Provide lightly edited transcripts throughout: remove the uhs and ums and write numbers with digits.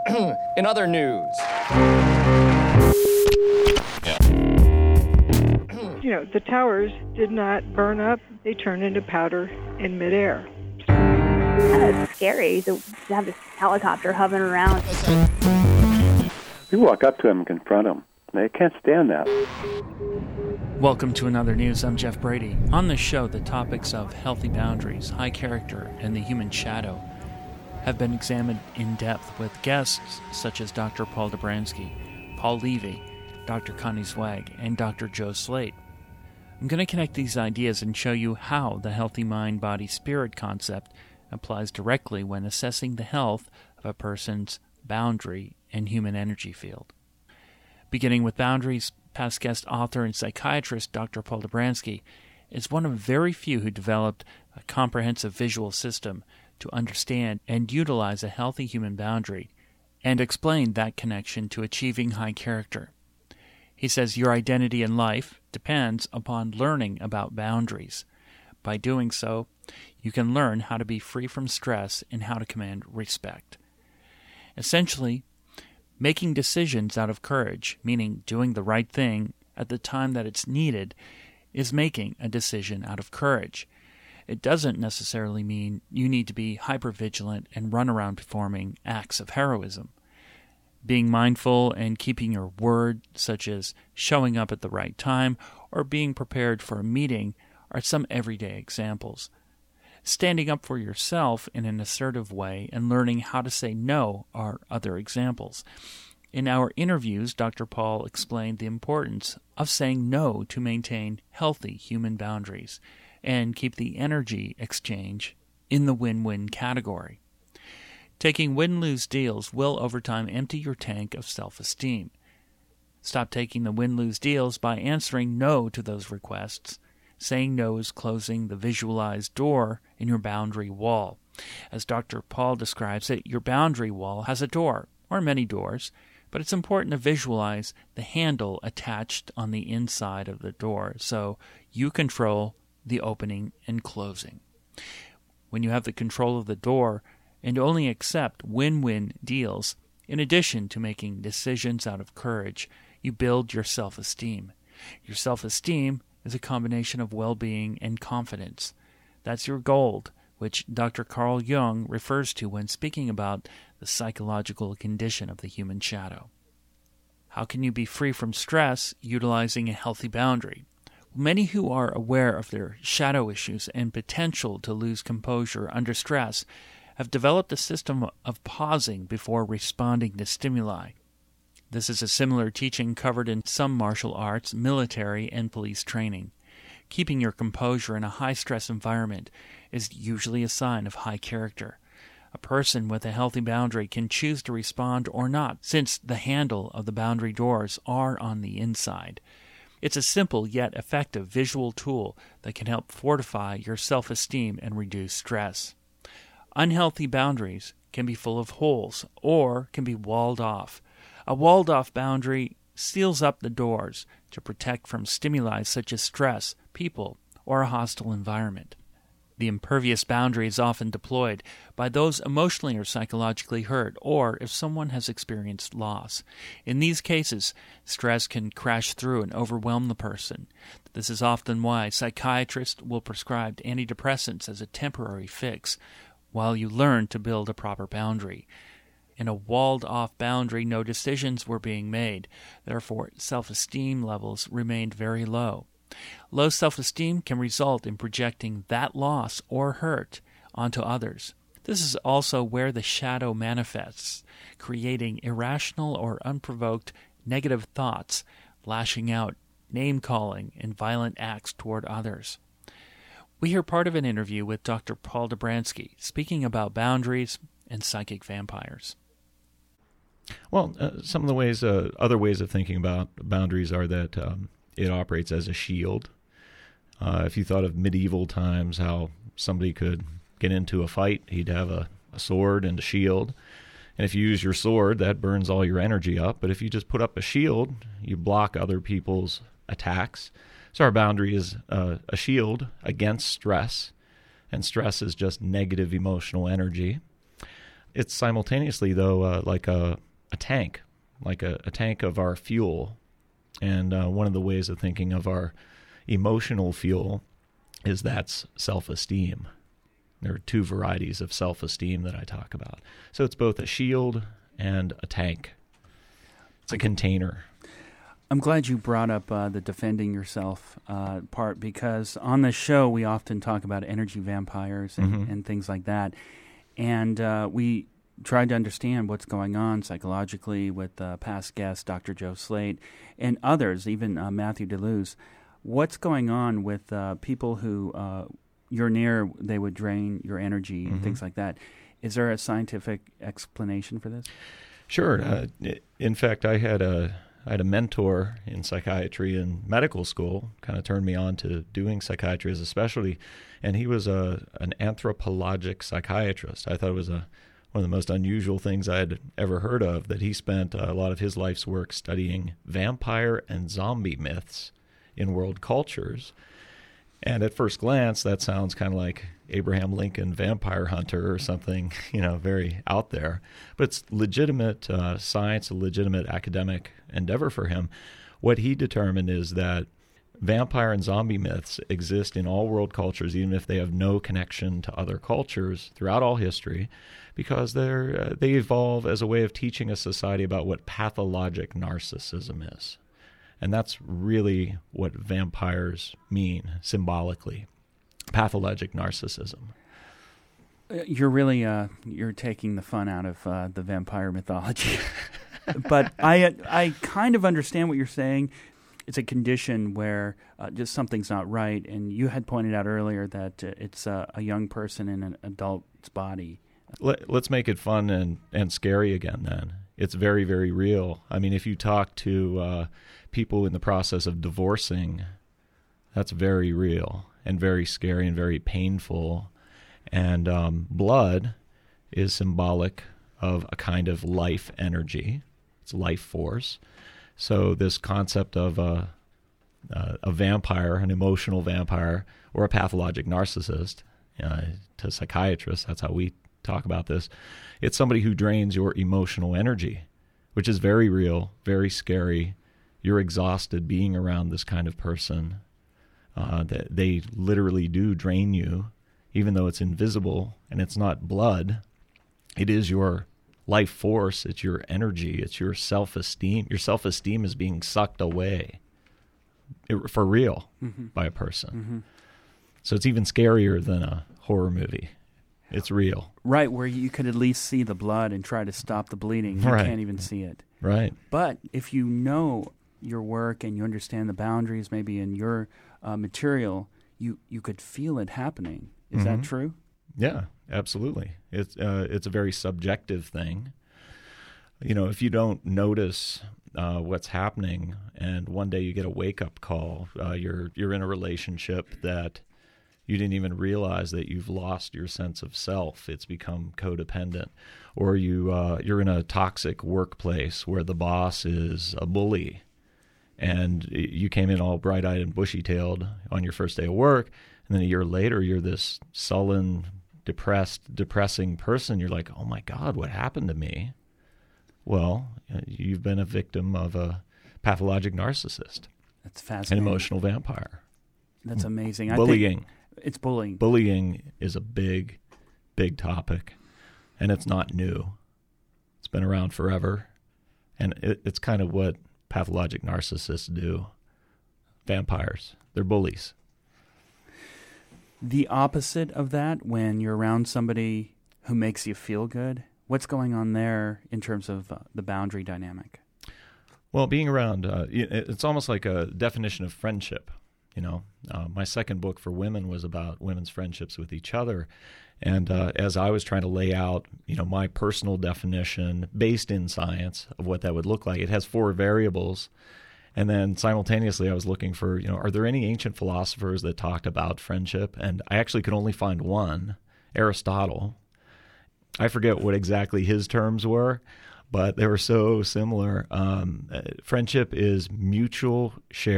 In other news. The towers did not burn up. They turned into powder in midair. It's scary to have this helicopter hovering around. You walk up to them and confront them. They can't stand that. Welcome to Another News. I'm Jeff Brady. On this show, the topics of healthy boundaries, high character, and the human shadow have been examined in depth with guests such as Dr. Paul Dobransky, Paul Levy, Dr. Connie Zweig, and Dr. Joe Slate. I'm going to connect these ideas and show you how the healthy mind-body-spirit concept applies directly when assessing the health of a person's boundary and human energy field. Beginning with boundaries, past guest author and psychiatrist Dr. Paul Dobransky is one of very few who developed a comprehensive visual system to understand and utilize a healthy human boundary and explain that connection to achieving high character. He says your identity in life depends upon learning about boundaries. By doing so, you can learn how to be free from stress and how to command respect. Essentially, making decisions out of courage, meaning doing the right thing at the time that it's needed, is making a decision out of courage. It doesn't necessarily mean you need to be hypervigilant and run around performing acts of heroism. Being mindful and keeping your word, such as showing up at the right time or being prepared for a meeting, are some everyday examples. Standing up for yourself in an assertive way and learning how to say no are other examples. In our interviews, Dr. Paul explained the importance of saying no to maintain healthy human boundaries and keep the energy exchange in the win-win category. Taking win-lose deals will over time empty your tank of self-esteem. Stop taking the win-lose deals by answering no to those requests. Saying no is closing the visualized door in your boundary wall. As Dr. Paul describes it, your boundary wall has a door, or many doors, but it's important to visualize the handle attached on the inside of the door so you control the opening and closing. When you have the control of the door and only accept win-win deals, in addition to making decisions out of courage, you build your self-esteem. Your self-esteem is a combination of well-being and confidence. That's your gold, which Dr. Carl Jung refers to when speaking about the psychological condition of the human shadow. How can you be free from stress utilizing a healthy boundary? Many who are aware of their shadow issues and potential to lose composure under stress have developed a system of pausing before responding to stimuli. This is a similar teaching covered in some martial arts, military, and police training. Keeping your composure in a high-stress environment is usually a sign of high character. A person with a healthy boundary can choose to respond or not, since the handle of the boundary doors are on the inside. It's a simple yet effective visual tool that can help fortify your self-esteem and reduce stress. Unhealthy boundaries can be full of holes or can be walled off. A walled-off boundary seals up the doors to protect from stimuli such as stress, people, or a hostile environment. The impervious boundary is often deployed by those emotionally or psychologically hurt, or if someone has experienced loss. In these cases, stress can crash through and overwhelm the person. This is often why psychiatrists will prescribe antidepressants as a temporary fix, while you learn to build a proper boundary. In a walled-off boundary, no decisions were being made. Therefore, self-esteem levels remained very low. Low self-esteem can result in projecting that loss or hurt onto others. This is also where the shadow manifests, creating irrational or unprovoked negative thoughts, lashing out, name-calling, and violent acts toward others. We hear part of an interview with Dr. Paul Dobransky speaking about boundaries and psychic vampires. Well, some of the ways, other ways of thinking about boundaries are that it operates as a shield. If you thought of medieval times, how somebody could get into a fight, he'd have a sword and a shield. And if you use your sword, that burns all your energy up. But if you just put up a shield, you block other people's attacks. So our boundary is a shield against stress, and stress is just negative emotional energy. It's simultaneously, though, like a tank, like a tank of our fuel. And one of the ways of thinking of our emotional fuel is that's self-esteem. There are two varieties of self-esteem that I talk about. So it's both a shield and a tank. It's a container. I'm glad you brought up the defending yourself part, because on this show we often talk about energy vampires and things like that. And we tried to understand what's going on psychologically with past guest Dr. Joe Slate and others, even Matthew DeLuz. What's going on with people who you're near, they would drain your energy and things like that? Is there a scientific explanation for this? Sure. In fact, I had a mentor in psychiatry in medical school, kind of turned me on to doing psychiatry as a specialty, and he was an anthropologic psychiatrist. I thought it was one of the most unusual things I had ever heard of, that he spent a lot of his life's work studying vampire and zombie myths in world cultures. And at first glance, that sounds kind of like Abraham Lincoln Vampire Hunter or something, very out there. But it's legitimate science, a legitimate academic endeavor for him. What he determined is that vampire and zombie myths exist in all world cultures, even if they have no connection to other cultures throughout all history, because they evolve as a way of teaching a society about what pathologic narcissism is. And that's really what vampires mean symbolically, pathologic narcissism. You're really you're taking the fun out of the vampire mythology. But I kind of understand what you're saying. It's a condition where just something's not right. And you had pointed out earlier that it's a young person in an adult's body. Let's make it fun and scary again then. It's very, very real. I mean, if you talk to people in the process of divorcing, that's very real and very scary and very painful. And blood is symbolic of a kind of life energy. It's life force. So this concept of a vampire, an emotional vampire, or a pathologic narcissist, to psychiatrists, that's how we talk about this. It's somebody who drains your emotional energy, which is very real, very scary. You're exhausted being around this kind of person. They literally do drain you, even though it's invisible and it's not blood. It is your life force. It's your energy. It's your self-esteem. Your self-esteem is being sucked away for real by a person. So it's even scarier than a horror movie. It's real. Right, where you could at least see the blood and try to stop the bleeding. You can't even see it. Right. But if you know your work and you understand the boundaries maybe in your material, you could feel it happening. Is that true? Yeah, absolutely. It's a very subjective thing. If you don't notice what's happening, and one day you get a wake-up call, you're in a relationship that you didn't even realize that you've lost your sense of self. It's become codependent. Or you're in a toxic workplace where the boss is a bully, and you came in all bright-eyed and bushy-tailed on your first day of work, and then a year later you're this sullen, depressing person. You're like, oh my God, what happened to me? Well, you've been a victim of a pathologic narcissist. That's fascinating. An emotional vampire. That's amazing. Bullying. It's bullying. Bullying is a big, big topic, and it's not new. It's been around forever, and it's kind of what pathologic narcissists do. Vampires. They're bullies. The opposite of that, when you're around somebody who makes you feel good, what's going on there in terms of the boundary dynamic? Well, being around, it's almost like a definition of friendship. My second book for women was about women's friendships with each other. And as I was trying to lay out, my personal definition based in science of what that would look like, it has 4 variables. And then simultaneously I was looking for, are there any ancient philosophers that talked about friendship? And I actually could only find one, Aristotle. I forget what exactly his terms were, but they were so similar. Friendship is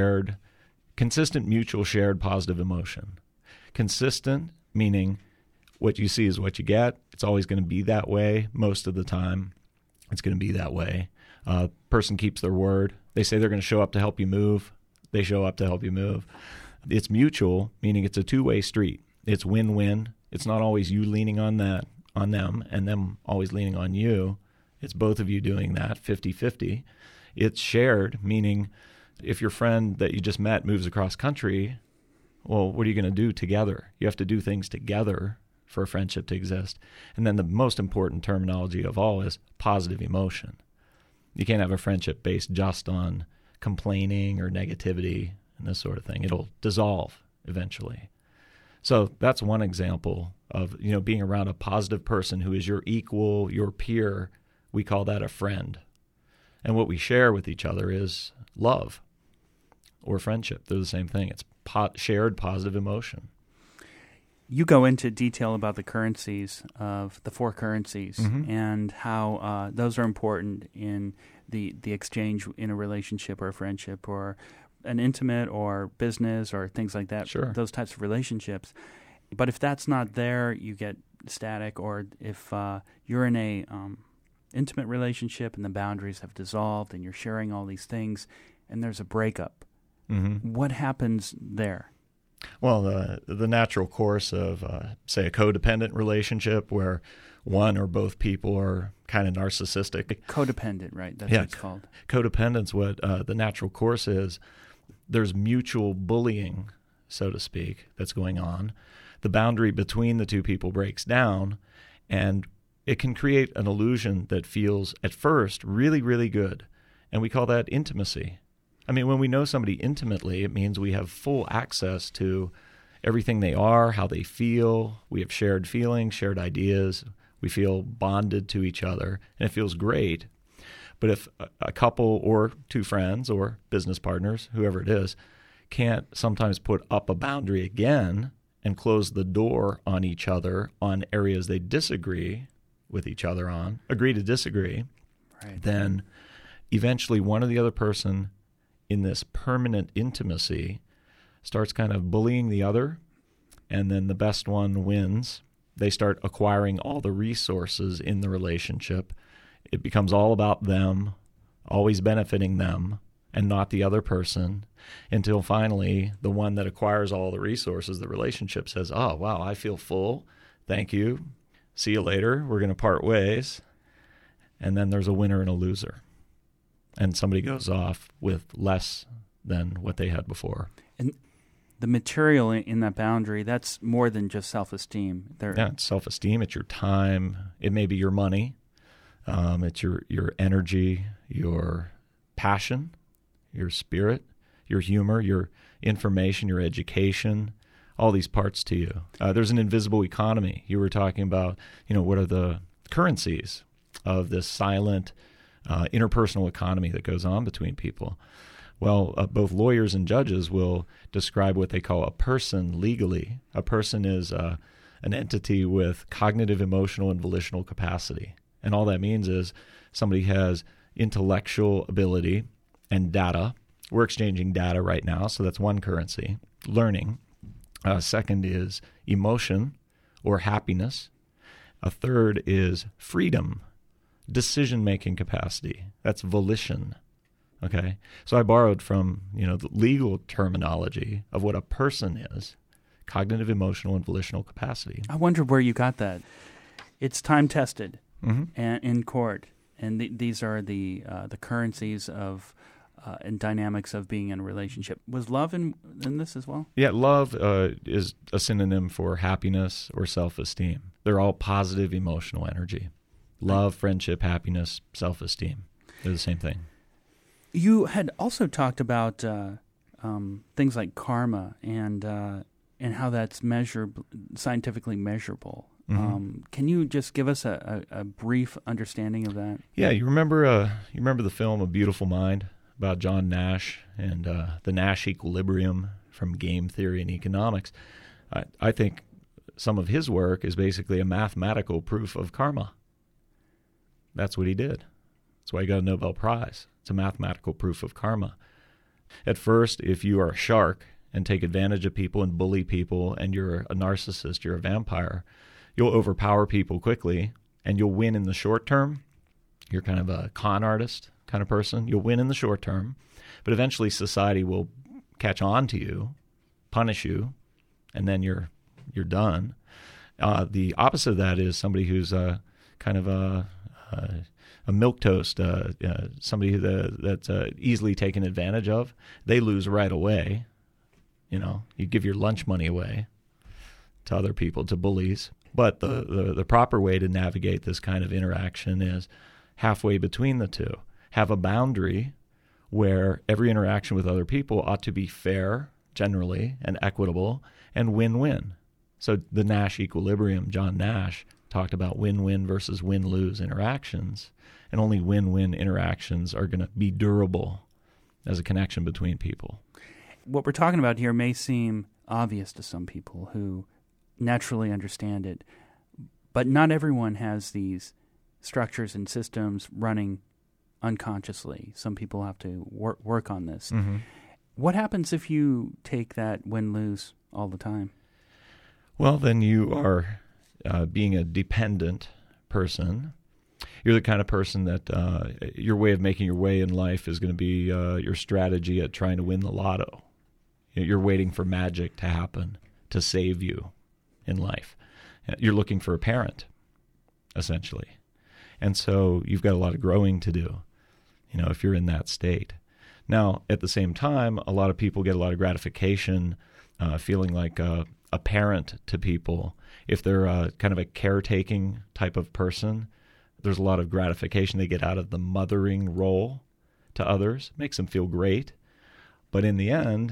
consistent mutual shared positive emotion. Consistent meaning what you see is what you get. It's always going to be that way. Most of the time, it's going to be that way. Person keeps their word. They say they're going to show up to help you move. They show up to help you move. It's mutual, meaning it's a two-way street. It's win-win. It's not always you leaning on them and them always leaning on you. It's both of you doing that, 50-50. It's shared, meaning if your friend that you just met moves across country, well, what are you going to do together? You have to do things together for a friendship to exist. And then the most important terminology of all is positive emotion. You can't have a friendship based just on complaining or negativity and this sort of thing. It'll dissolve eventually. So that's one example of, being around a positive person who is your equal, your peer. We call that a friend. And what we share with each other is love or friendship. They're the same thing. It's shared positive emotion. You go into detail about the currencies of the 4 currencies and how those are important in the exchange in a relationship or a friendship or an intimate or business or things like that. Sure. Those types of relationships. But if that's not there, you get static. Or if you're in a intimate relationship and the boundaries have dissolved and you're sharing all these things and there's a breakup, what happens there? Well, the natural course of, say, a codependent relationship where one or both people are kind of narcissistic. Codependent, right? That's what it's called. Codependence, what the natural course is, there's mutual bullying, so to speak, that's going on. The boundary between the two people breaks down, and it can create an illusion that feels, at first, really, really good. And we call that intimacy. I mean, when we know somebody intimately, it means we have full access to everything they are, how they feel. We have shared feelings, shared ideas. We feel bonded to each other, and it feels great. But if a couple or 2 friends or business partners, whoever it is, can't sometimes put up a boundary again and close the door on each other on areas they disagree with each other on, agree to disagree, right, then eventually one or the other person in this permanent intimacy starts kind of bullying the other, and then the best one wins. They start acquiring all the resources in the relationship. It becomes all about them, always benefiting them, and not the other person, until finally the one that acquires all the resources, the relationship, says, oh, wow, I feel full. Thank you. See you later. We're going to part ways. And then there's a winner and a loser. And somebody goes off with less than what they had before. And the material in that boundary, that's more than just self-esteem. Yeah, it's self-esteem. It's your time. It may be your money. It's your energy, your passion, your spirit, your humor, your information, your education, all these parts to you. There's an invisible economy. You were talking about, what are the currencies of this silent interpersonal economy that goes on between people. Well, both lawyers and judges will describe what they call a person legally. A person is an entity with cognitive, emotional, and volitional capacity. And all that means is somebody has intellectual ability and data. We're exchanging data right now, so that's one currency. Learning. Second is emotion or happiness. A third is freedom, decision-making capacity. That's volition. Okay? So I borrowed from, the legal terminology of what a person is, cognitive, emotional, and volitional capacity. I wonder where you got that. It's time-tested and in court, and these are the currencies of and dynamics of being in a relationship. Was love in this as well? Yeah, love is a synonym for happiness or self-esteem. They're all positive emotional energy. Love, friendship, happiness, self-esteem. They're the same thing. You had also talked about things like karma and how that's scientifically measurable. Can you just give us a brief understanding of that? Yeah, you remember the film A Beautiful Mind about John Nash and the Nash equilibrium from game theory and economics? I think some of his work is basically a mathematical proof of karma. That's what he did. That's why he got a Nobel Prize. It's a mathematical proof of karma. At first, if you are a shark and take advantage of people and bully people and you're a narcissist, you're a vampire, you'll overpower people quickly, and you'll win in the short term. You're kind of a con artist kind of person. You'll win in the short term, but eventually society will catch on to you, punish you, and then you're done. The opposite of that is somebody who's kind of a milquetoast, somebody that's easily taken advantage of. They lose right away. You give your lunch money away to other people, to bullies. But the proper way to navigate this kind of interaction is halfway between the two. Have a boundary where every interaction with other people ought to be fair, generally, and equitable, and win-win. So the Nash equilibrium, John Nash, talked about win-win versus win-lose interactions, and only win-win interactions are going to be durable as a connection between people. What we're talking about here may seem obvious to some people who naturally understand it, but not everyone has these structures and systems running unconsciously. Some people have to work on this. Mm-hmm. What happens if you take that win-lose all the time? Well, then you are being a dependent person. You're the kind of person that your way of making your way in life is going to be your strategy at trying to win the lotto. You're waiting for magic to happen to save you in life. You're looking for a parent, essentially. And so you've got a lot of growing to do, if you're in that state. Now, at the same time, a lot of people get a lot of gratification feeling like a parent to people. If they're kind of a caretaking type of person, there's a lot of gratification they get out of the mothering role to others. It makes them feel great. But in the end,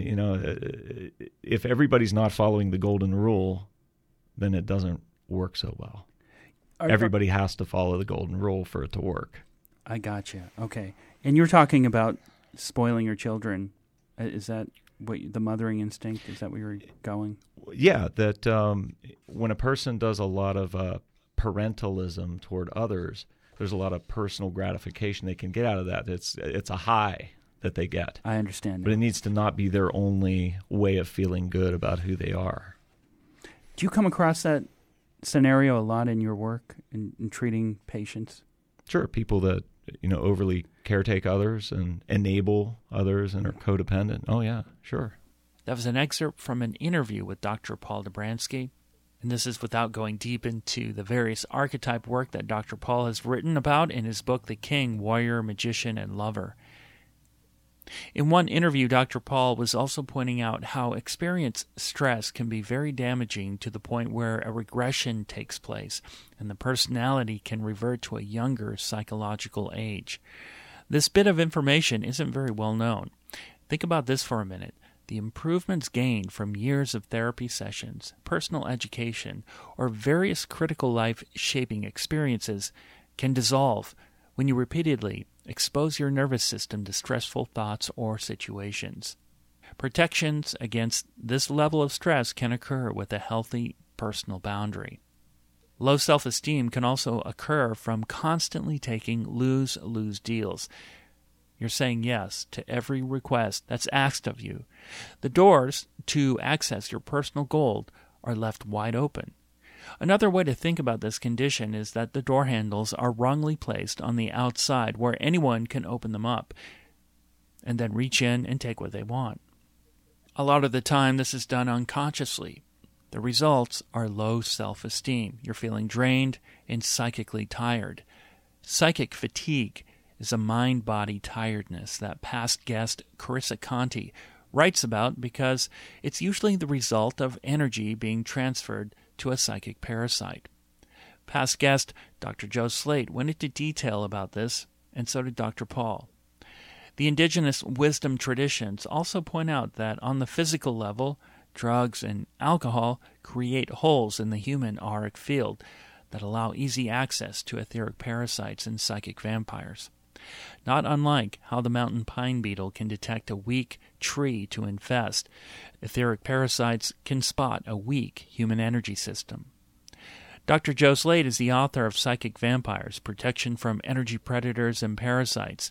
if everybody's not following the golden rule, then it doesn't work so well. Everybody has to follow the golden rule for it to work. I gotcha. Okay. And you're talking about spoiling your children. Is that the mothering instinct? Is that where you're going? Yeah, that when a person does a lot of parentalism toward others, there's a lot of personal gratification they can get out of that. It's a high that they get. I understand. But it needs to not be their only way of feeling good about who they are. Do you come across that scenario a lot in your work in treating patients? Sure. People that, overly caretake others and enable others and are codependent. Oh, yeah, sure. That was an excerpt from an interview with Dr. Paul Dobransky. And this is without going deep into the various archetype work that Dr. Paul has written about in his book, The King, Warrior, Magician, and Lover. In one interview, Dr. Paul was also pointing out how experienced stress can be very damaging to the point where a regression takes place and the personality can revert to a younger psychological age. This bit of information isn't very well known. Think about this for a minute. The improvements gained from years of therapy sessions, personal education, or various critical life-shaping experiences can dissolve when you repeatedly expose your nervous system to stressful thoughts or situations. Protections against this level of stress can occur with a healthy personal boundary. Low self-esteem can also occur from constantly taking lose-lose deals. You're saying yes to every request that's asked of you. The doors to access your personal gold are left wide open. Another way to think about this condition is that the door handles are wrongly placed on the outside where anyone can open them up and then reach in and take what they want. A lot of the time this is done unconsciously. The results are low self-esteem. You're feeling drained and psychically tired. Psychic fatigue is a mind-body tiredness that past guest Carissa Conti writes about because it's usually the result of energy being transferred to a psychic parasite. Past guest Dr. Joe Slate went into detail about this, and so did Dr. Paul. The indigenous wisdom traditions also point out that on the physical level, drugs and alcohol create holes in the human auric field that allow easy access to etheric parasites and psychic vampires. Not unlike how the mountain pine beetle can detect a weak tree to infest, etheric parasites can spot a weak human energy system. Dr. Joe Slate is the author of Psychic Vampires, Protection from Energy Predators and Parasites.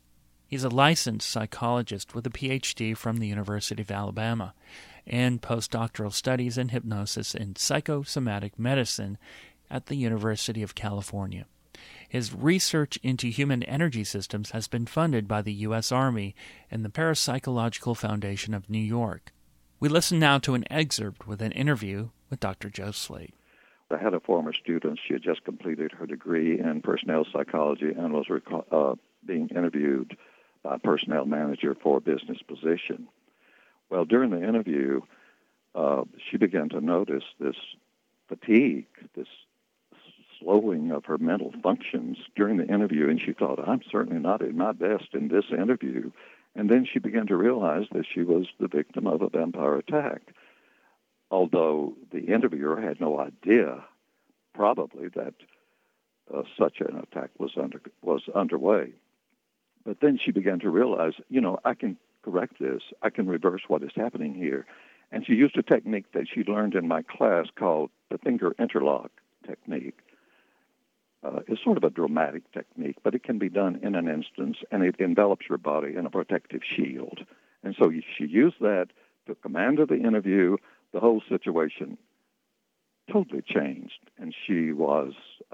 He's a licensed psychologist with a Ph.D. from the University of Alabama and postdoctoral studies in hypnosis and psychosomatic medicine at the University of California. His research into human energy systems has been funded by the U.S. Army and the Parapsychological Foundation of New York. We listen now to an excerpt with an interview with Dr. Joe Slate. I had a former student. She had just completed her degree in personnel psychology and was being interviewed by a personnel manager for a business position. Well, during the interview, she began to notice this fatigue, this slowing of her mental functions during the interview, and she thought, I'm certainly not at my best in this interview. And then she began to realize that she was the victim of a vampire attack, although the interviewer had no idea, probably, that such an attack was underway. But then she began to realize, I can correct this. I can reverse what is happening here. And she used a technique that she learned in my class called the finger interlock technique. It's sort of a dramatic technique, but it can be done in an instance, and it envelops your body in a protective shield. And so she used that, took command of the interview. The whole situation totally changed, and she was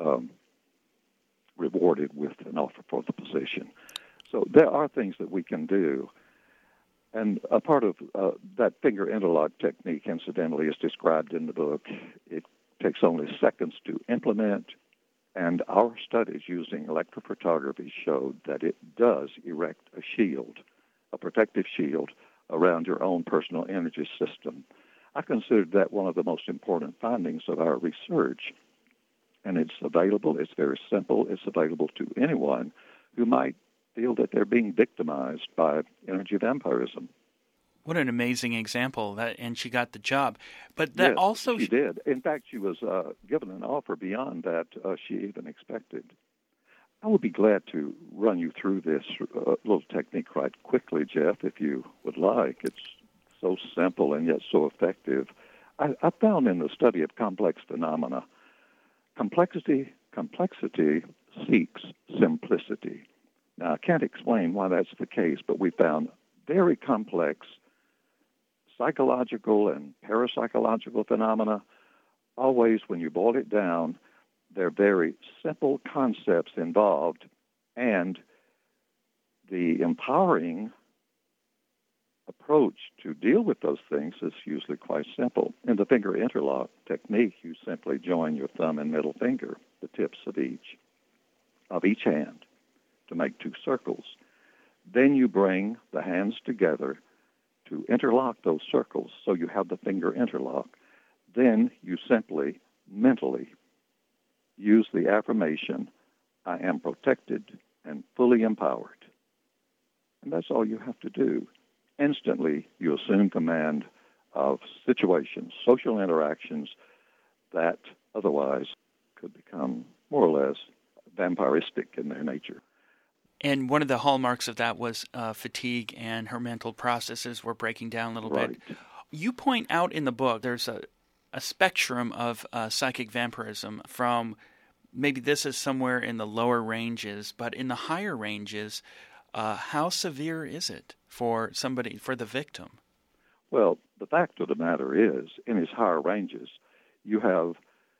rewarded with an offer for the position. So there are things that we can do. And a part of that finger interlock technique, incidentally, is described in the book. It takes only seconds to implement, and our studies using electrophotography showed that it does erect a shield, a protective shield, around your own personal energy system. I considered that one of the most important findings of our research, and it's available, it's very simple, it's available to anyone who might feel that they're being victimized by energy vampirism. What an amazing example, and she got the job. But that yes, also... she did. In fact, she was given an offer beyond that she even expected. I would be glad to run you through this little technique right quickly, Jeff, if you would like. It's so simple and yet so effective. I found in the study of complex phenomena, complexity seeks simplicity. Now, I can't explain why that's the case, but we found very complex psychological and parapsychological phenomena. Always, when you boil it down, they're very simple concepts involved, and the empowering approach to deal with those things is usually quite simple. In the finger interlock technique, you simply join your thumb and middle finger, the tips of each hand, to make two circles. Then you bring the hands together to interlock those circles, so you have the finger interlock. Then you simply, mentally, use the affirmation, I am protected and fully empowered. And that's all you have to do. Instantly, you assume command of situations, social interactions that otherwise could become more or less vampiristic in their nature. And one of the hallmarks of that was fatigue, and her mental processes were breaking down a little bit. You point out in the book there's a spectrum of psychic vampirism from maybe this is somewhere in the lower ranges, but in the higher ranges, how severe is it for the victim? Well, the fact of the matter is, in its higher ranges, you have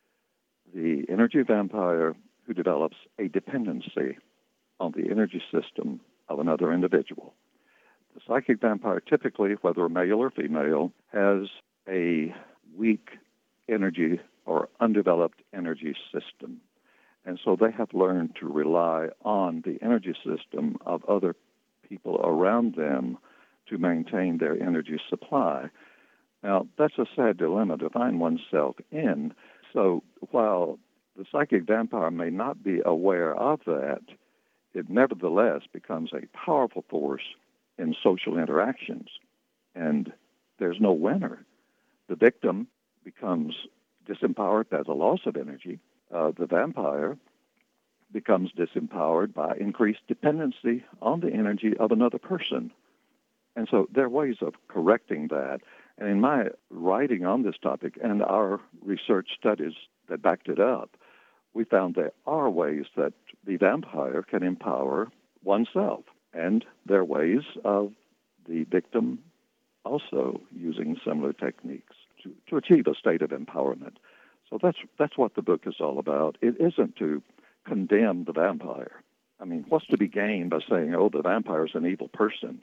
the energy vampire who develops a dependency on the energy system of another individual. The psychic vampire typically, whether male or female, has a weak energy or undeveloped energy system. And so they have learned to rely on the energy system of other people around them to maintain their energy supply. Now, that's a sad dilemma to find oneself in. So while the psychic vampire may not be aware of that, it nevertheless becomes a powerful force in social interactions. And there's no winner. The victim becomes disempowered by the loss of energy. The vampire becomes disempowered by increased dependency on the energy of another person. And so there are ways of correcting that. And in my writing on this topic and our research studies that backed it up, we found there are ways that the vampire can empower oneself. And there are ways of the victim also using similar techniques to achieve a state of empowerment. So that's what the book is all about. It isn't to condemn the vampire. I mean, what's to be gained by saying, oh, the vampire is an evil person?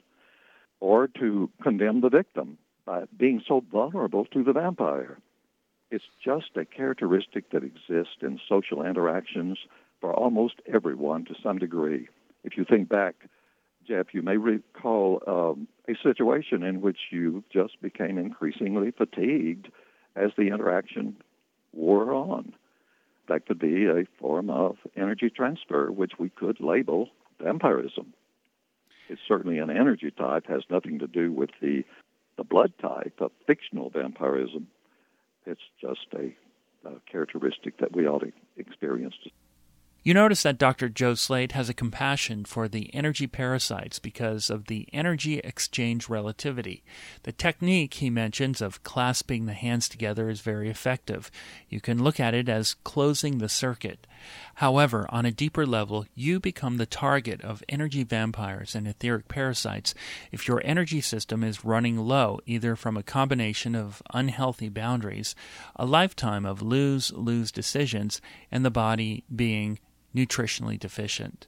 Or to condemn the victim by being so vulnerable to the vampire. It's just a characteristic that exists in social interactions for almost everyone to some degree. If you think back, Jeff, you may recall a situation in which you just became increasingly fatigued as the interaction wore on. That could be a form of energy transfer, which we could label vampirism. It's certainly an energy type, has nothing to do with the blood type of fictional vampirism. It's just a characteristic that we all experience. You notice that Dr. Joe Slade has a compassion for the energy parasites because of the energy exchange relativity. The technique he mentions of clasping the hands together is very effective. You can look at it as closing the circuit. However, on a deeper level, you become the target of energy vampires and etheric parasites if your energy system is running low, either from a combination of unhealthy boundaries, a lifetime of lose-lose decisions, and the body being nutritionally deficient.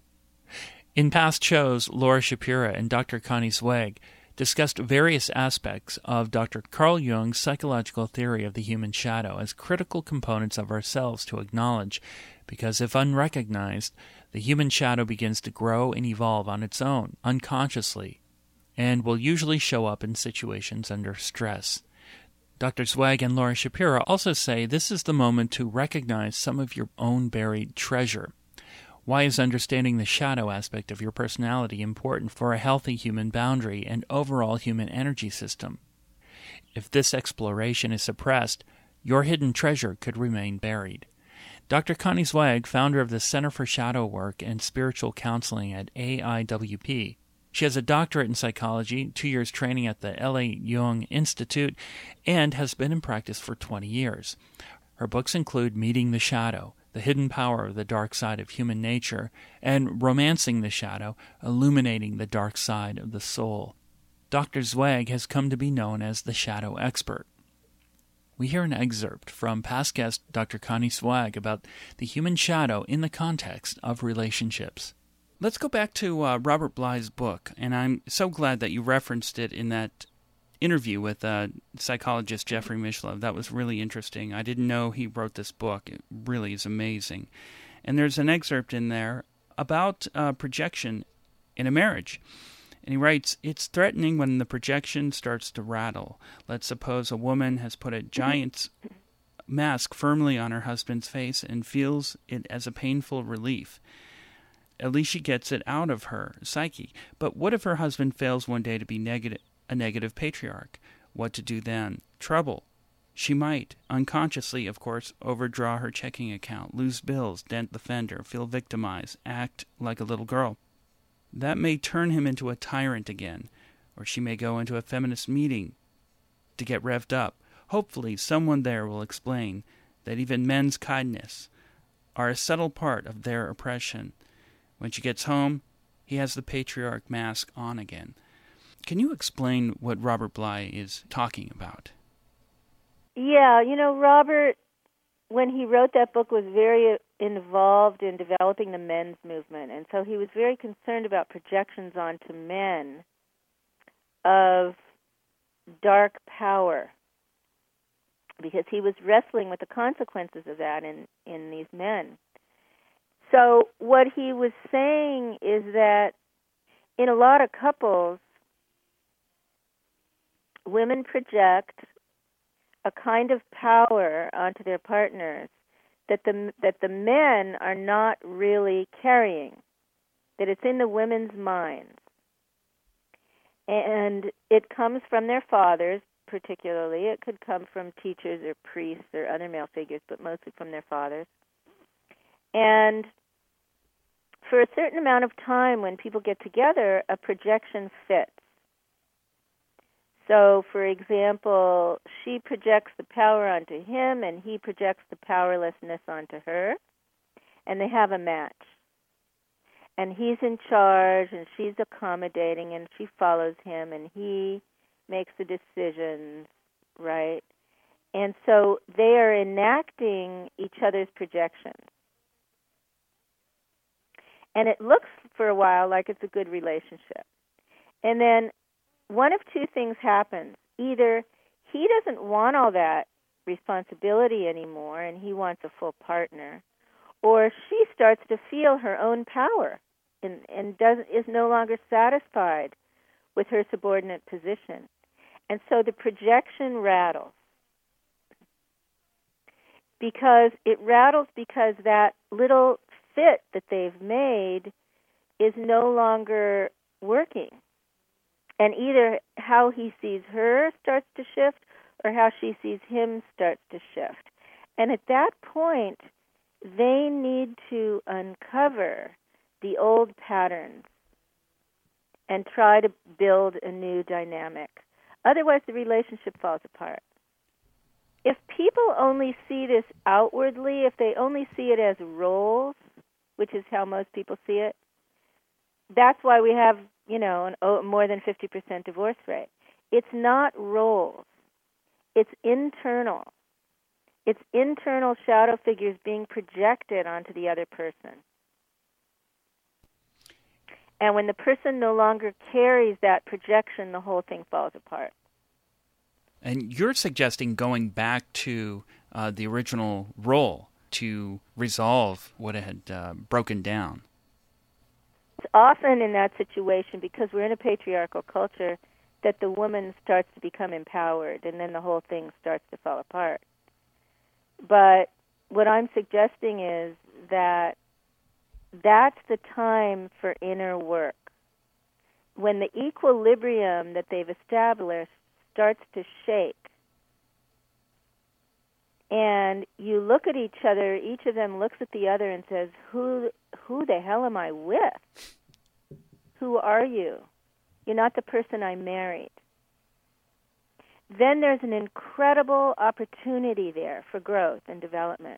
In past shows, Laura Shapira and Dr. Connie Zweig discussed various aspects of Dr. Carl Jung's psychological theory of the human shadow as critical components of ourselves to acknowledge, because if unrecognized, the human shadow begins to grow and evolve on its own, unconsciously, and will usually show up in situations under stress. Dr. Zweig and Laura Shapira also say this is the moment to recognize some of your own buried treasure. Why is understanding the shadow aspect of your personality important for a healthy human boundary and overall human energy system? If this exploration is suppressed, your hidden treasure could remain buried. Dr. Connie Zweig, founder of the Center for Shadow Work and Spiritual Counseling at AIWP. She has a doctorate in psychology, 2 years training at the L.A. Jung Institute, and has been in practice for 20 years. Her books include Meeting the Shadow, The Hidden Power of the Dark Side of Human Nature, and Romancing the Shadow, Illuminating the Dark Side of the Soul. Dr. Zweig has come to be known as the Shadow Expert. We hear an excerpt from past guest Dr. Connie Zweig about the human shadow in the context of relationships. Let's go back to Robert Bly's book, and I'm so glad that you referenced it in that interview with psychologist Jeffrey Mishlove. That was really interesting. I didn't know he wrote this book. It really is amazing. And there's an excerpt in there about projection in a marriage. And he writes, it's threatening when the projection starts to rattle. Let's suppose a woman has put a giant's mask firmly on her husband's face and feels it as a painful relief. At least she gets it out of her psyche. But what if her husband fails one day to be a negative patriarch? What to do then? Trouble. She might, unconsciously, of course, overdraw her checking account, lose bills, dent the fender, feel victimized, act like a little girl. That may turn him into a tyrant again, or she may go into a feminist meeting to get revved up. Hopefully someone there will explain that even men's kindness are a subtle part of their oppression. When she gets home, he has the patriarch mask on again. Can you explain what Robert Bly is talking about? Yeah, Robert, when he wrote that book, was very involved in developing the men's movement, and so he was very concerned about projections onto men of dark power, because he was wrestling with the consequences of that in these men. So what he was saying is that in a lot of couples, women project a kind of power onto their partners that the men are not really carrying, that it's in the women's minds. And it comes from their fathers, particularly. It could come from teachers or priests or other male figures, but mostly from their fathers. And for a certain amount of time when people get together, a projection fits. So, for example, she projects the power onto him, and he projects the powerlessness onto her, and they have a match. And he's in charge, and she's accommodating, and she follows him, and he makes the decisions, right? And so they are enacting each other's projections. And it looks for a while like it's a good relationship. And then one of two things happens. Either he doesn't want all that responsibility anymore and he wants a full partner, or she starts to feel her own power and is no longer satisfied with her subordinate position. And so the projection rattles. Because that little fit that they've made is no longer working. And either how he sees her starts to shift or how she sees him starts to shift. And at that point, they need to uncover the old patterns and try to build a new dynamic. Otherwise, the relationship falls apart. If people only see this outwardly, if they only see it as roles, which is how most people see it, that's why we have, more than 50% divorce rate. It's not roles. It's internal. It's internal shadow figures being projected onto the other person. And when the person no longer carries that projection, the whole thing falls apart. And you're suggesting going back to the original role to resolve what had broken down. It's often in that situation, because we're in a patriarchal culture, that the woman starts to become empowered, and then the whole thing starts to fall apart. But what I'm suggesting is that that's the time for inner work. When the equilibrium that they've established starts to shake, and you look at each other, each of them looks at the other and says, who the hell am I with? Who are you? You're not the person I married. Then there's an incredible opportunity there for growth and development.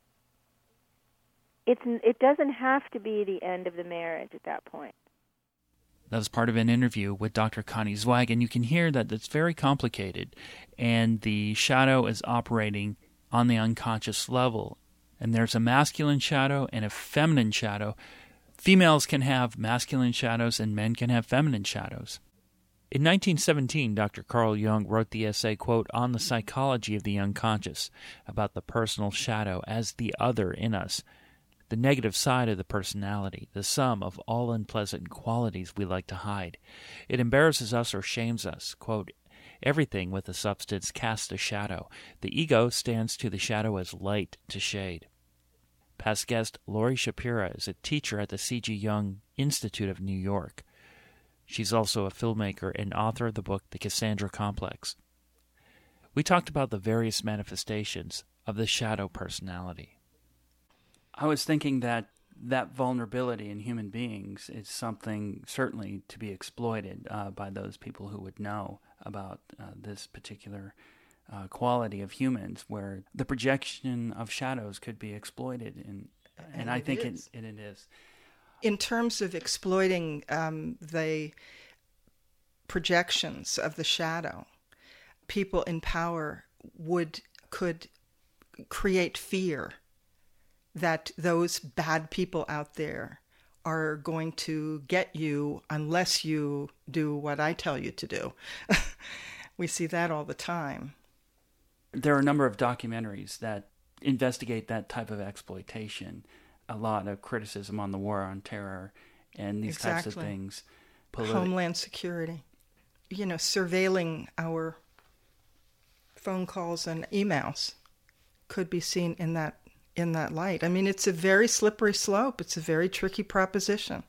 It doesn't have to be the end of the marriage at that point. That was part of an interview with Dr. Connie Zweig, and you can hear that it's very complicated, and the shadow is operating on the unconscious level. And there's a masculine shadow and a feminine shadow. Females can have masculine shadows and men can have feminine shadows. In 1917, Dr. Carl Jung wrote the essay, quote, On the Psychology of the Unconscious, about the personal shadow as the other in us, the negative side of the personality, the sum of all unpleasant qualities we like to hide. It embarrasses us or shames us. Quote, Everything with a substance casts a shadow. The ego stands to the shadow as light to shade. Past guest Lori Shapira is a teacher at the C.G. Jung Institute of New York. She's also a filmmaker and author of the book The Cassandra Complex. We talked about the various manifestations of the shadow personality. I was thinking that vulnerability in human beings is something certainly to be exploited by those people who would know about this particular quality of humans, where the projection of shadows could be exploited, and I think it is. In terms of exploiting the projections of the shadow, people in power could create fear that those bad people out there are going to get you unless you do what I tell you to do. We see that all the time. There are a number of documentaries that investigate that type of exploitation. A lot of criticism on the war on terror and these types of things. Homeland security. Surveilling our phone calls and emails could be seen in that light. I mean, it's a very slippery slope. It's a very tricky proposition.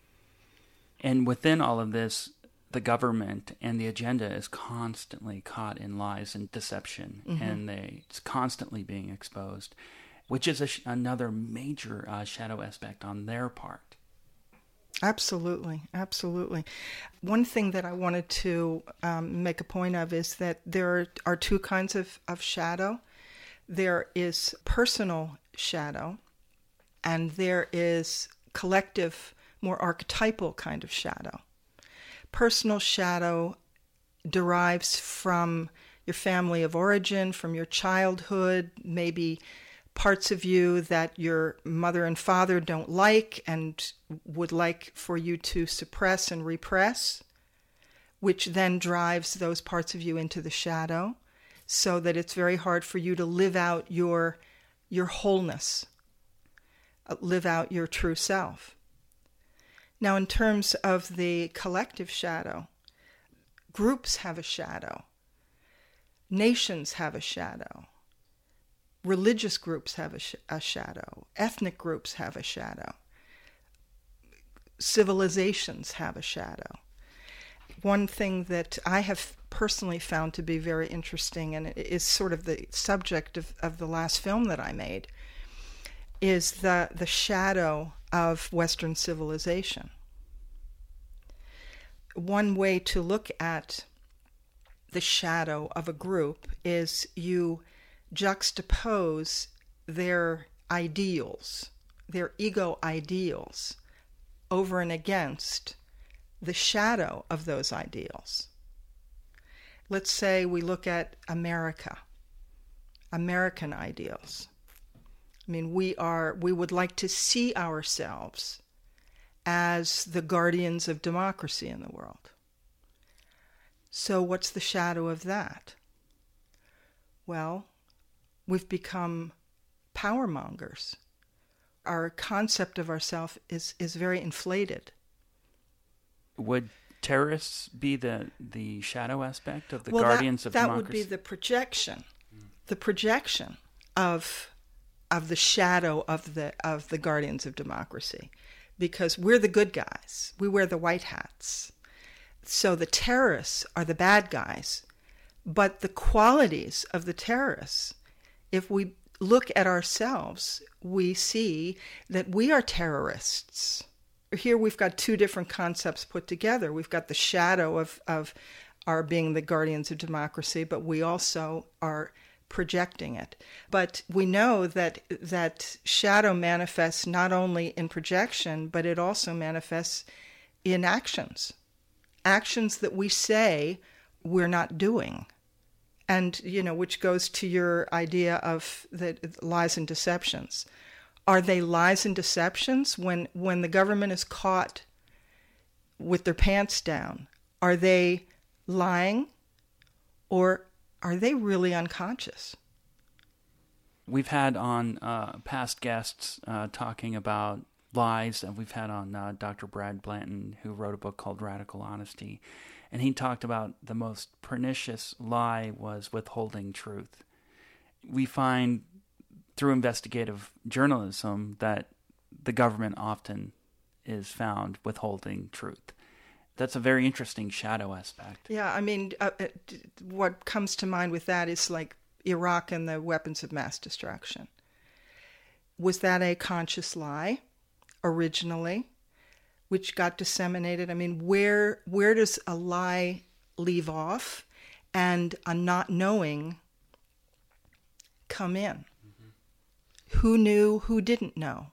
And within all of this, the government and the agenda is constantly caught in lies and deception, and it's constantly being exposed, which is another major shadow aspect on their part. Absolutely, absolutely. One thing that I wanted to make a point of is that there are two kinds of shadow. There is personal shadow, and there is collective more archetypal kind of shadow. Personal shadow derives from your family of origin, from your childhood, maybe parts of you that your mother and father don't like and would like for you to suppress and repress, which then drives those parts of you into the shadow, so that it's very hard for you to live out your wholeness, live out your true self. Now, in terms of the collective shadow, groups have a shadow. Nations have a shadow. Religious groups have a shadow. Ethnic groups have a shadow. Civilizations have a shadow. One thing that I have personally found to be very interesting, and it is sort of the subject of the last film that I made, is the shadow of Western civilization. One way to look at the shadow of a group is you juxtapose their ideals, their ego ideals, over and against the shadow of those ideals. Let's say we look at America, American ideals. I mean, we would like to see ourselves as the guardians of democracy in the world. So what's the shadow of that? Well, we've become power mongers. Our concept of ourselves is very inflated. Would terrorists be the shadow aspect of the guardians of democracy? That would be the projection of the shadow of the guardians of democracy, because we're the good guys. We wear the white hats. So the terrorists are the bad guys, but the qualities of the terrorists, if we look at ourselves, we see that we are terrorists. Here we've got two different concepts put together. We've got the shadow of our being the guardians of democracy, but we also are projecting it. But we know that shadow manifests not only in projection, but it also manifests in actions that we say we're not doing. And, which goes to your idea of the lies and deceptions. Are they lies and deceptions when the government is caught with their pants down? Are they lying, or are they really unconscious? We've had on past guests talking about lies, and we've had on Dr. Brad Blanton, who wrote a book called Radical Honesty, and he talked about the most pernicious lie was withholding truth. We find through investigative journalism that the government often is found withholding truth. That's a very interesting shadow aspect. Yeah, I mean, what comes to mind with that is like Iraq and the weapons of mass destruction. Was that a conscious lie originally, which got disseminated? I mean, where does a lie leave off and a not knowing come in? Mm-hmm. Who knew, who didn't know?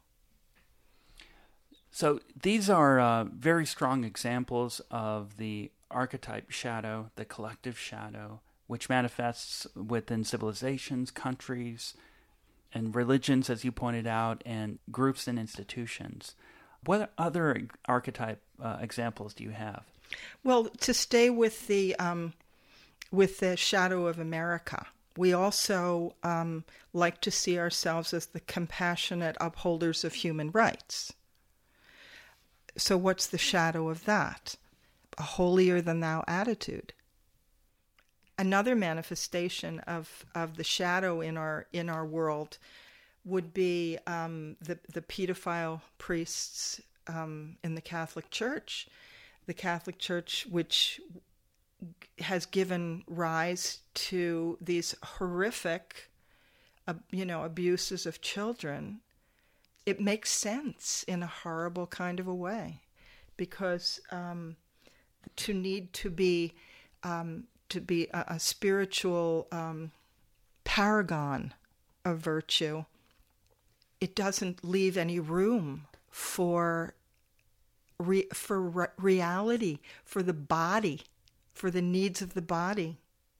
So these are very strong examples of the archetype shadow, the collective shadow, which manifests within civilizations, countries, and religions, as you pointed out, and groups and institutions. What other archetype examples do you have? Well, to stay with the shadow of America, we also like to see ourselves as the compassionate upholders of human rights. So what's the shadow of that? A holier-than-thou attitude. Another manifestation of the shadow in our world would be the pedophile priests in the Catholic Church. The Catholic Church, which has given rise to these horrific, abuses of children. It makes sense in a horrible kind of a way, because to need to be a spiritual paragon of virtue, it doesn't leave any room for reality, for the body, for the needs of the body.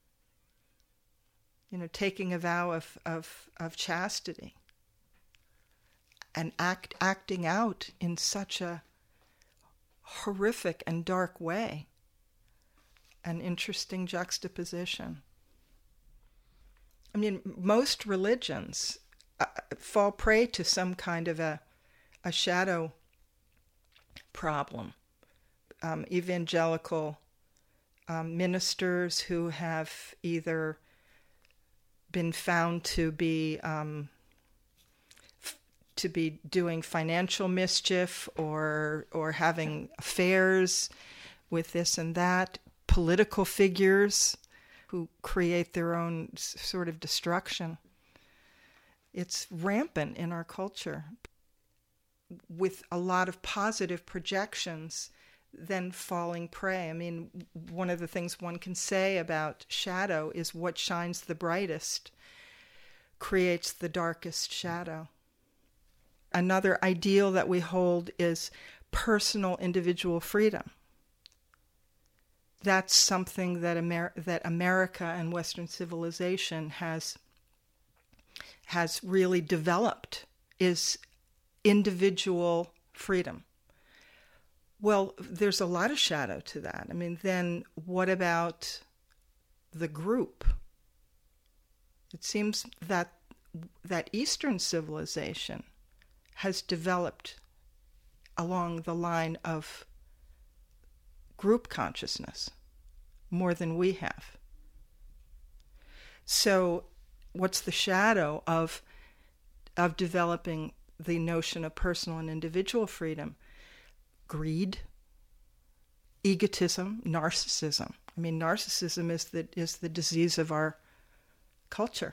Taking a vow of chastity and acting out in such a horrific and dark way. An interesting juxtaposition. I mean, most religions fall prey to some kind of a shadow problem. Evangelical ministers who have either been found to be doing financial mischief or having affairs with this and that, political figures who create their own sort of destruction. It's rampant in our culture, with a lot of positive projections then falling prey. I mean, one of the things one can say about shadow is what shines the brightest creates the darkest shadow. Another ideal that we hold is personal individual freedom. That's something that America and Western civilization has really developed, is individual freedom. Well, there's a lot of shadow to that. I mean, then what about the group? It seems that Eastern civilization has developed along the line of group consciousness more than we have. So what's the shadow of developing the notion of personal and individual freedom? Greed, egotism, narcissism. I mean, narcissism is the disease of our culture.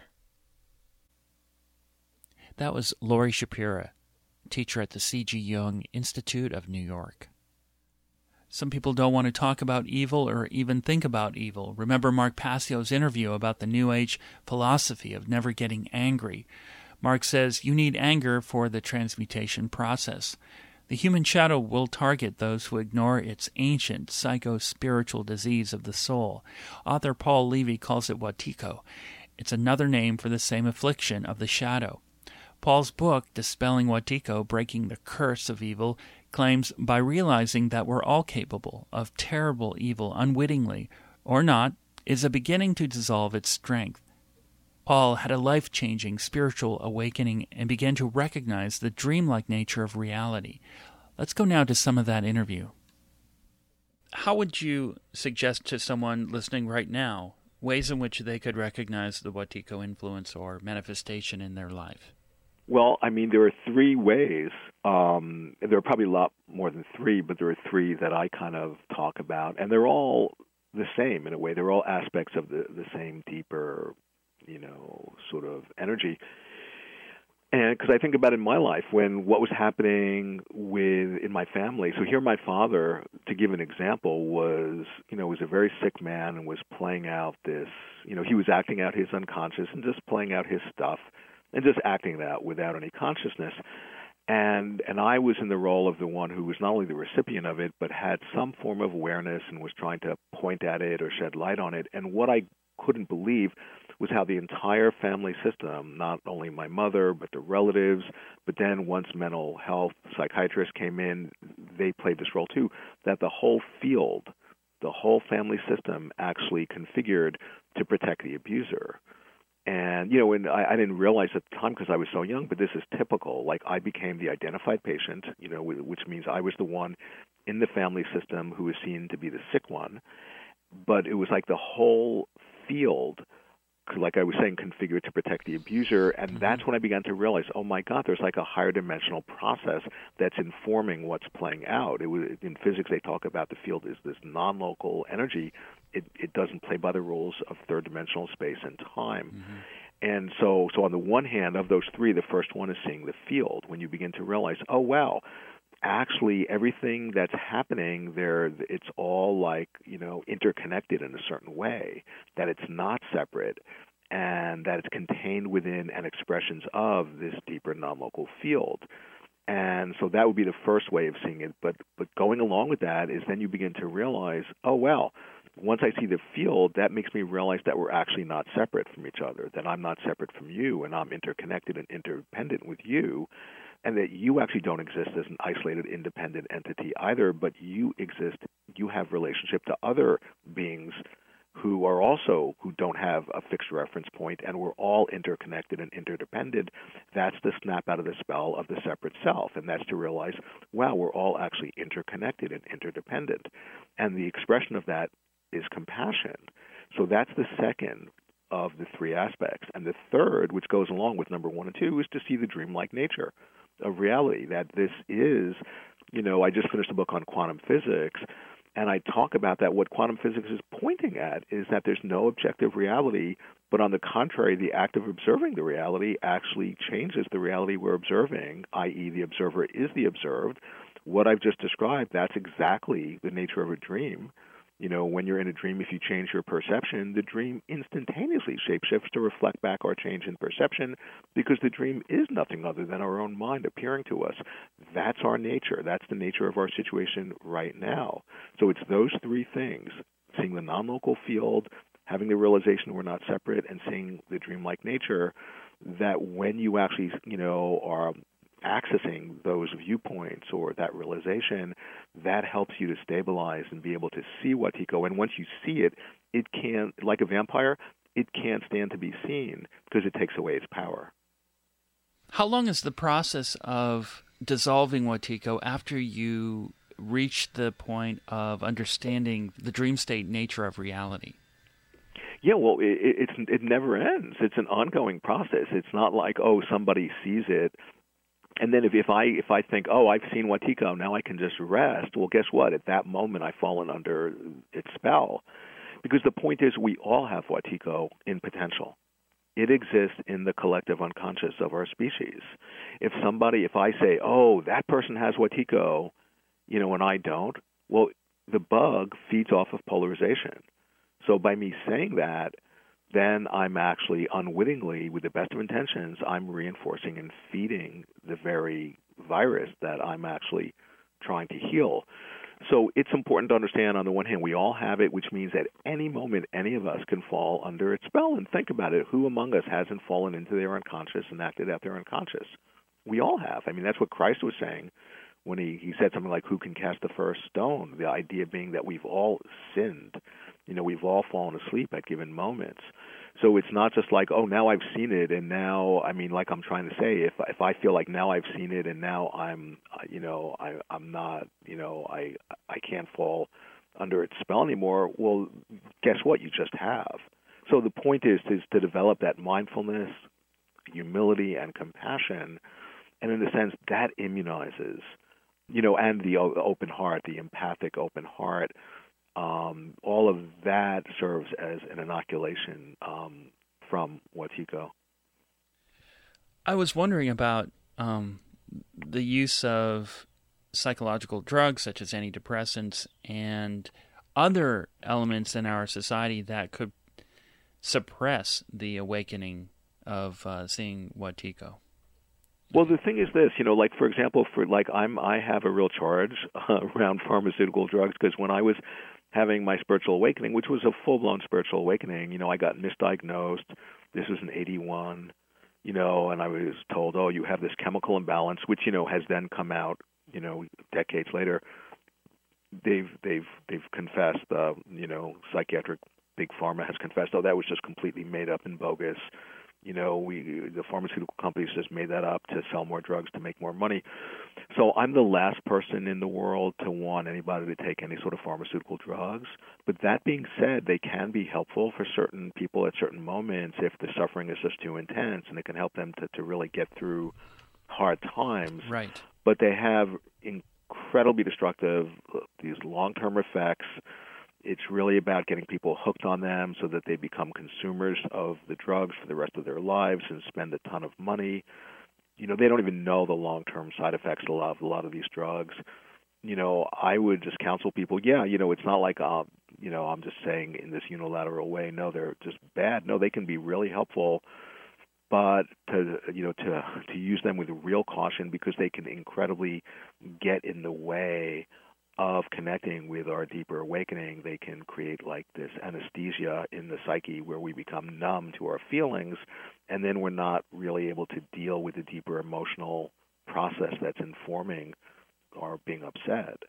That was Lori Shapira, teacher at the C.G. Jung Institute of New York. Some people don't want to talk about evil or even think about evil. Remember Mark Passio's interview about the New Age philosophy of never getting angry. Mark says you need anger for the transmutation process. The human shadow will target those who ignore its ancient psycho-spiritual disease of the soul. Author Paul Levy calls it Wetiko. It's another name for the same affliction of the shadow. Paul's book, Dispelling Wetiko, Breaking the Curse of Evil, claims by realizing that we're all capable of terrible evil unwittingly, or not, is a beginning to dissolve its strength. Paul had a life-changing spiritual awakening and began to recognize the dreamlike nature of reality. Let's go now to some of that interview. How would you suggest to someone listening right now ways in which they could recognize the Wetiko influence or manifestation in their life? Well, I mean, there are three ways. There are probably a lot more than three, but there are three that I kind of talk about, and they're all the same in a way. They're all aspects of the same deeper, sort of energy. And because I think about in my life what was happening in my family. So here my father, to give an example, was a very sick man and was playing out this, he was acting out his unconscious and just playing out his stuff and just acting that without any consciousness. And I was in the role of the one who was not only the recipient of it, but had some form of awareness and was trying to point at it or shed light on it. And what I couldn't believe was how the entire family system, not only my mother, but the relatives, but then once mental health psychiatrists came in, they played this role too, that the whole field, the whole family system actually configured to protect the abuser. And, and I didn't realize at the time because I was so young, but this is typical. Like I became the identified patient, which means I was the one in the family system who was seen to be the sick one. But it was like the whole field, like I was saying, configured to protect the abuser. And that's when I began to realize, oh, my God, there's like a higher dimensional process that's informing what's playing out. In physics, they talk about the field as this non-local energy. It doesn't play by the rules of third-dimensional space and time. Mm-hmm. And so on the one hand, of those three, the first one is seeing the field, when you begin to realize, oh, wow, actually everything that's happening there, it's all like, interconnected in a certain way, that it's not separate, and that it's contained within and expressions of this deeper non-local field. And so that would be the first way of seeing it. But going along with that is then you begin to realize, oh, well, once I see the field, that makes me realize that we're actually not separate from each other, that I'm not separate from you, and I'm interconnected and interdependent with you, and that you actually don't exist as an isolated, independent entity either, but you exist, you have relationship to other beings who don't have a fixed reference point, and we're all interconnected and interdependent. That's the snap out of the spell of the separate self, and that's to realize, wow, we're all actually interconnected and interdependent. And the expression of that is compassion. So that's the second of the three aspects. And the third, which goes along with number 1 and 2, is to see the dreamlike nature of reality, that this is, I just finished a book on quantum physics, and I talk about that. What quantum physics is pointing at is that there's no objective reality, but on the contrary, the act of observing the reality actually changes the reality we're observing, i.e. the observer is the observed. What I've just described, that's exactly the nature of a dream. When you're in a dream, if you change your perception, the dream instantaneously shapeshifts to reflect back our change in perception, because the dream is nothing other than our own mind appearing to us. That's our nature. That's the nature of our situation right now. So it's those three things, seeing the non-local field, having the realization we're not separate, and seeing the dreamlike nature, that when you actually, are accessing those viewpoints or that realization, that helps you to stabilize and be able to see Wetiko. And once you see it, it can't, like a vampire, it can't stand to be seen because it takes away its power. How long is the process of dissolving Wetiko after you reach the point of understanding the dream state nature of reality? Yeah, well, it never ends. It's an ongoing process. It's not like, somebody sees it, and then if I think, I've seen Wetiko, now I can just rest, well, guess what? At that moment, I've fallen under its spell. Because the point is, we all have Wetiko in potential. It exists in the collective unconscious of our species. If I say, that person has Wetiko, and I don't, well, the bug feeds off of polarization. So by me saying that, then I'm actually unwittingly, with the best of intentions, I'm reinforcing and feeding the very virus that I'm actually trying to heal. So it's important to understand, on the one hand, we all have it, which means at any moment, any of us can fall under its spell. And think about it. Who among us hasn't fallen into their unconscious and acted out their unconscious? We all have. I mean, that's what Christ was saying when he said something like, who can cast the first stone? The idea being that we've all sinned. We've all fallen asleep at given moments. So it's not just like, now I've seen it, and now, like I'm trying to say, if I feel like now I've seen it, and now I'm not, I can't fall under its spell anymore. Well, guess what? You just have. So the point is to develop that mindfulness, humility, and compassion, and in a sense that immunizes, and the open heart, the empathic open heart. All of that serves as an inoculation from Wetiko. I was wondering about the use of psychological drugs such as antidepressants and other elements in our society that could suppress the awakening of seeing Wetiko. Well, the thing is this, like, for example, I have a real charge around pharmaceutical drugs, because when I was having my spiritual awakening, which was a full-blown spiritual awakening, I got misdiagnosed. This was in 1981, and I was told, you have this chemical imbalance, which, has then come out, decades later. They've confessed, psychiatric big pharma has confessed, that was just completely made up and bogus. The pharmaceutical companies just made that up to sell more drugs to make more money. So I'm the last person in the world to want anybody to take any sort of pharmaceutical drugs. But that being said, they can be helpful for certain people at certain moments if the suffering is just too intense, and it can help them to really get through hard times. Right. But they have incredibly destructive, these long-term effects. It's really about getting people hooked on them so that they become consumers of the drugs for the rest of their lives and spend a ton of money. They don't even know the long-term side effects of a lot of these drugs. I would just counsel people, it's not like, I'm just saying in this unilateral way, no, they're just bad. No, they can be really helpful but to use them with real caution, because they can incredibly get in the way of connecting with our deeper awakening. They can create like this anesthesia in the psyche where we become numb to our feelings, and then we're not really able to deal with the deeper emotional process that's informing our being upset.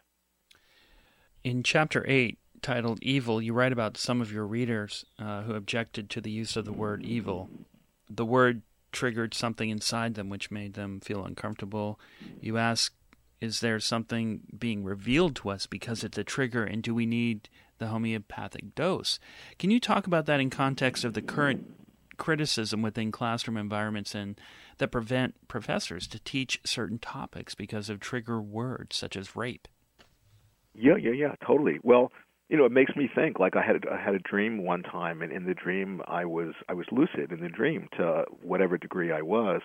In Chapter 8, titled Evil, you write about some of your readers who objected to the use of the word evil. The word triggered something inside them which made them feel uncomfortable. You ask, is there something being revealed to us because it's a trigger, and do we need the homeopathic dose? Can you talk about that in context of the current criticism within classroom environments and that prevent professors to teach certain topics because of trigger words such as rape? Yeah, totally. Well, it makes me think. Like I had a dream one time, and in the dream I was lucid in the dream to whatever degree I was.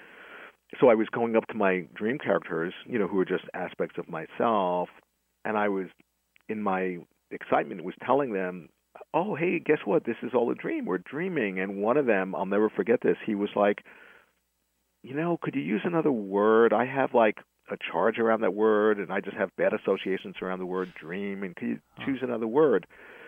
So I was going up to my dream characters, who were just aspects of myself, and I was, in my excitement, was telling them, oh, hey, guess what? This is all a dream. We're dreaming. And one of them, I'll never forget this, he was like, could you use another word? I have like a charge around that word, and I just have bad associations around the word dream, and could you choose another word?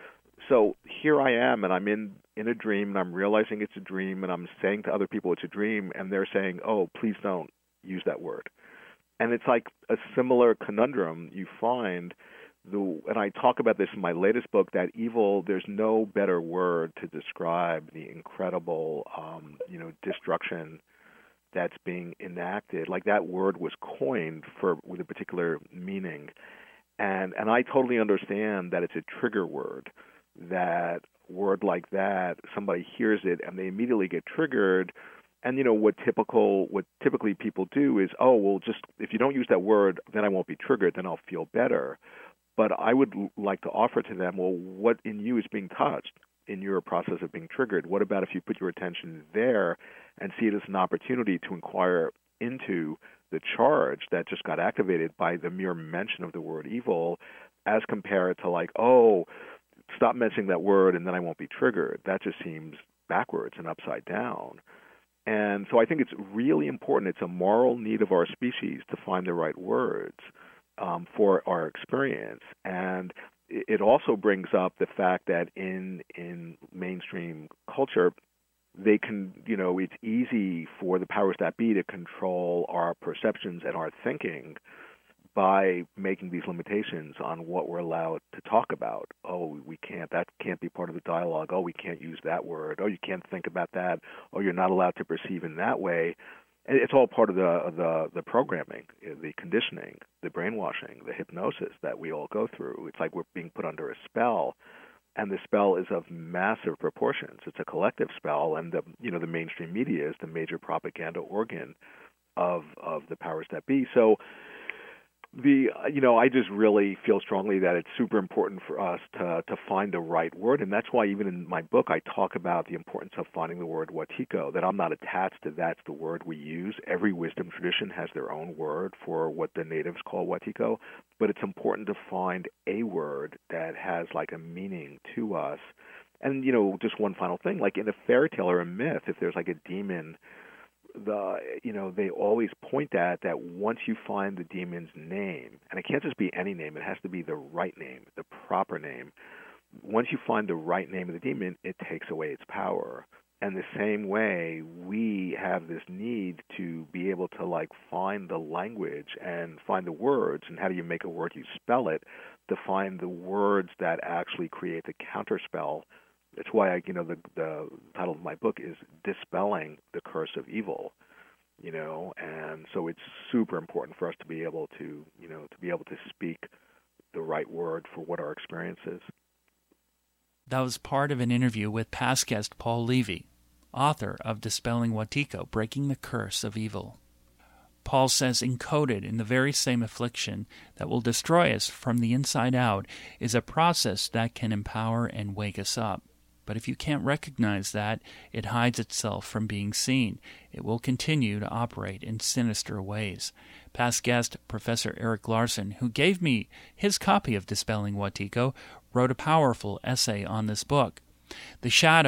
So here I am, and I'm in a dream, and I'm realizing it's a dream, and I'm saying to other people it's a dream, and they're saying, oh, please don't use that word. And it's like a similar conundrum you find, and I talk about this in my latest book, that evil, there's no better word to describe the incredible, destruction that's being enacted. Like that word was coined with a particular meaning. And I totally understand that it's a trigger word, that word like that, somebody hears it and they immediately get triggered. And what typically people do is, oh, well, just if you don't use that word, then I won't be triggered, then I'll feel better. But I would like to offer to them, well, what in you is being touched in your process of being triggered? What about if you put your attention there and see it as an opportunity to inquire into the charge that just got activated by the mere mention of the word evil, as compared to like, oh, stop mentioning that word and then I won't be triggered. That just seems backwards and upside down. And so I think it's really important. It's a moral need of our species to find the right words for our experience. And it also brings up the fact that in mainstream culture, they can, it's easy for the powers that be to control our perceptions and our thinking by making these limitations on what we're allowed to talk about. Oh, that can't be part of the dialogue. Oh, we can't use that word. Oh, you can't think about that. Oh, you're not allowed to perceive in that way. And it's all part of the programming, the conditioning, the brainwashing, the hypnosis that we all go through. It's like we're being put under a spell, and the spell is of massive proportions. It's a collective spell, and the mainstream media is the major propaganda organ of the powers that be. So I just really feel strongly that it's super important for us to find the right word, and that's why even in my book I talk about the importance of finding the word Wetiko, that I'm not attached to that's the word we use. Every wisdom tradition has their own word for what the natives call Wetiko, but it's important to find a word that has like a meaning to us. And, just one final thing, like in a fairy tale or a myth, if there's like a demon, they always point at that once you find the demon's name, and it can't just be any name, it has to be the right name, the proper name. Once you find the right name of the demon, it takes away its power. And the same way, we have this need to be able to find the language and find the words, and how do you make a word? You spell it, to find the words that actually create the counterspell. That's why the title of my book is Dispelling the Curse of Evil, and so it's super important for us to be able to speak the right word for what our experience is. That was part of an interview with past guest Paul Levy, author of Dispelling Wetiko, Breaking the Curse of Evil. Paul says encoded in the very same affliction that will destroy us from the inside out is a process that can empower and wake us up. But if you can't recognize that, it hides itself from being seen. It will continue to operate in sinister ways. Past guest Professor Eric Larson, who gave me his copy of Dispelling Wetiko, wrote a powerful essay on this book. The shadow,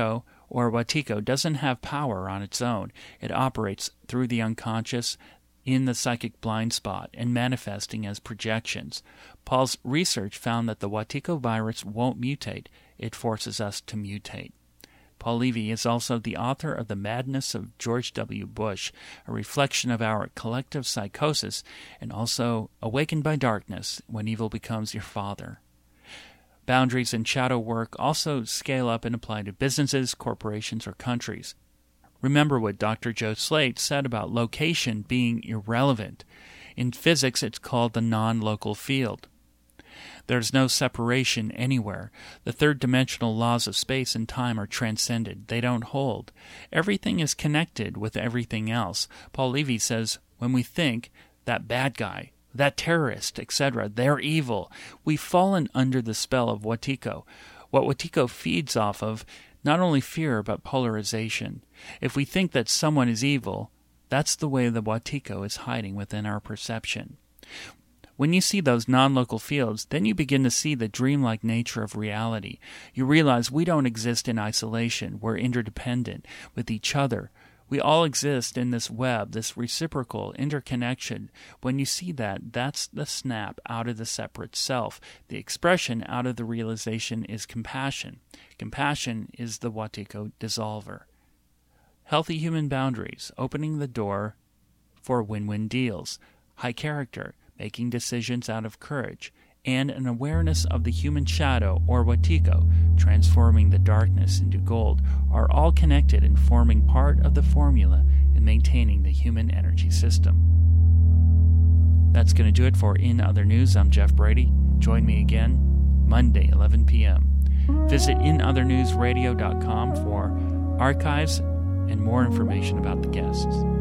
or Wetiko, doesn't have power on its own. It operates through the unconscious in the psychic blind spot and manifesting as projections. Paul's research found that the Wetiko virus won't mutate. It forces us to mutate. Paul Levy is also the author of The Madness of George W. Bush, a reflection of our collective psychosis, and also Awakened by Darkness, When Evil Becomes Your Father. Boundaries and shadow work also scale up and apply to businesses, corporations, or countries. Remember what Dr. Joe Slate said about location being irrelevant. In physics, it's called the non-local field. There's no separation anywhere. The third-dimensional laws of space and time are transcended. They don't hold. Everything is connected with everything else. Paul Levy says, when we think, that bad guy, that terrorist, etc., they're evil, we've fallen under the spell of Wetiko. What Wetiko feeds off of, not only fear, but polarization. If we think that someone is evil, that's the way the Wetiko is hiding within our perception. When you see those non-local fields, then you begin to see the dreamlike nature of reality. You realize we don't exist in isolation. We're interdependent with each other. We all exist in this web, this reciprocal interconnection. When you see that, that's the snap out of the separate self. The expression out of the realization is compassion. Compassion is the Wetiko dissolver. Healthy human boundaries, opening the door for win-win deals. High character, making decisions out of courage, and an awareness of the human shadow, or Wetiko, transforming the darkness into gold, are all connected and forming part of the formula in maintaining the human energy system. That's going to do it for In Other News. I'm Jeff Brady. Join me again Monday, 11 p.m. Visit inothernewsradio.com for archives and more information about the guests.